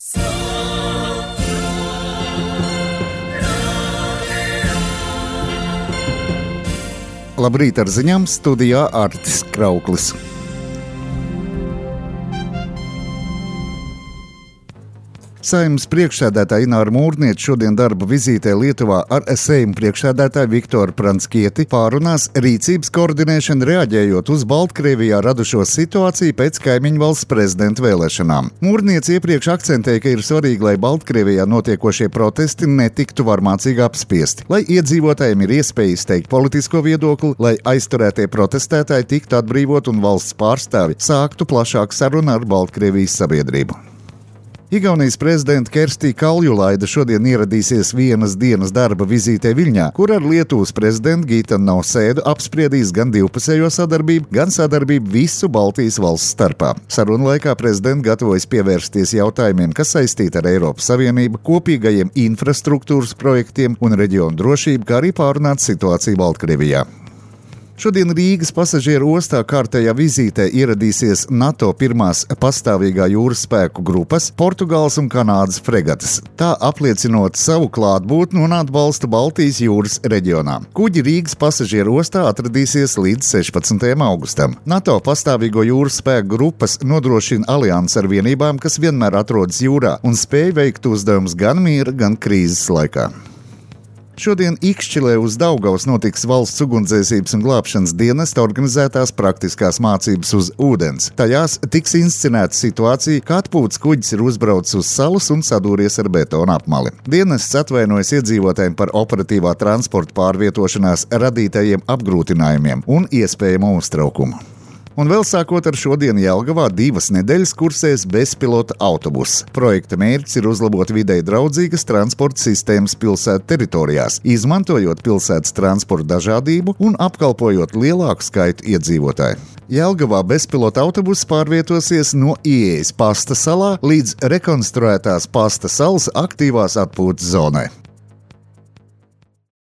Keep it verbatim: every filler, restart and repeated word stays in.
Labrīt ar ziņām, studijā Artis Krauklis. Saeimas priekšsēdētāja Ināra Mūrniece šodien darba vizītē Lietuvā ar Saeimu priekšsēdētāju Viktoru Pranckieti pārunās rīcības koordinēšanu reaģējot uz Baltkrievijā radušo situāciju pēc kaimiņu valsts prezidenta vēlēšanām. Mūrniece iepriekš akcentēja, ka ir svarīgi, lai Baltkrievijā notiekošie protesti netiktu varmācīgi apspiesti, lai iedzīvotājiem ir iespēja izteikt politisko viedokli, lai aizturētie protestētāji tiktu atbrīvot un valsts pārstāvi sāktu plašāku sarunu ar Baltkrievijas sabiedrību. Igaunijas prezidenta Kerstī Kaljulaida šodien ieradīsies vienas dienas darba vizītē Viļņā, kur ar Lietuvas prezidentu Gitanu Nausēdu apspriedīs gan divpusējo sadarbību, gan sadarbību visu Baltijas valsts starpā. Sarunu laikā prezidents gatavojas pievērsties jautājumiem, kas saistīti ar Eiropas Savienību, kopīgajiem infrastruktūras projektiem un reģionu drošību, kā arī pārunāt situāciju Baltkrievijā. Šodien Rīgas pasažieru ostā kārtējā vizītē ieradīsies NATO pirmās pastāvīgā jūras spēku grupas, Portugāles un Kanādas fregates, tā apliecinot savu klātbūtni un atbalstu Baltijas jūras reģionā. Kuģi Rīgas pasažieru ostā atradīsies līdz sešpadsmitajam augustam. NATO pastāvīgo jūras spēku grupas nodrošina aliansi ar vienībām, kas vienmēr atrodas jūrā un spēj veikt uzdevumus gan miera, gan krīzes laikā. Šodien Ikšķilē uz Daugavas notiks valsts ugunsdzēsības un glābšanas dienesta organizētās praktiskās mācības uz ūdens. Tajās tiks inscenēta situācija, kā atpūtas kuģis ir uzbraucis uz salas un sadūries ar betona apmali. Dienests atvainojas iedzīvotājiem par operatīvā transporta pārvietošanās radītajiem apgrūtinājumiem un iespējamu uztraukumu. Un vēl sākot ar šodienu Jelgavā divas nedēļas kursēs bezpilota autobuss. Projekta mērķis ir uzlabot videi draudzīgas transporta sistēmas pilsētu teritorijās, izmantojot pilsētas transporta dažādību un apkalpojot lielāku skaitu iedzīvotāju. Jelgavā bezpilota autobuss pārvietosies no ieejas Pasta salā līdz rekonstruētās Pasta salas aktīvās atpūtas zonai.